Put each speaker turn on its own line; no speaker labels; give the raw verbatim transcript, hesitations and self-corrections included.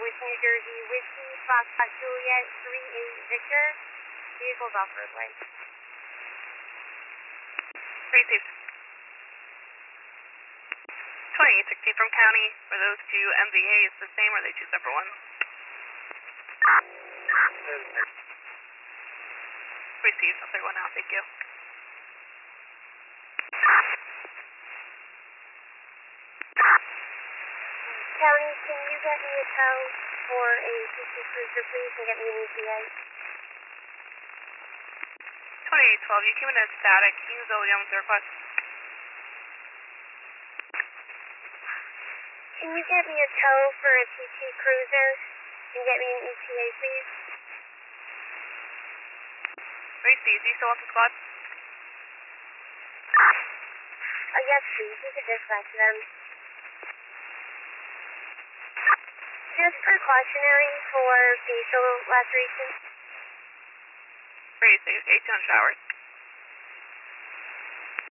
with New Jersey Whiskey, Foxtrot Juliet, three eight Victor. Vehicles off roadway.
Received. twenty-eight sixty from county. Are those two M V As the same or are they two separate ones? Received. I'll take one out. Thank you.
County, can you get me a tow for a P T Cruiser, please, and get me an E T A?
twenty-eight twelve, you came in as static. Can you go down with the request?
Can you get me a tow for a P T Cruiser and get me an E T A, please?
Received. Do you still want the squad?
Uh, yes, please. You can dispatch them. Just precautionary for facial laceration.
Received. eighteen hundred hours.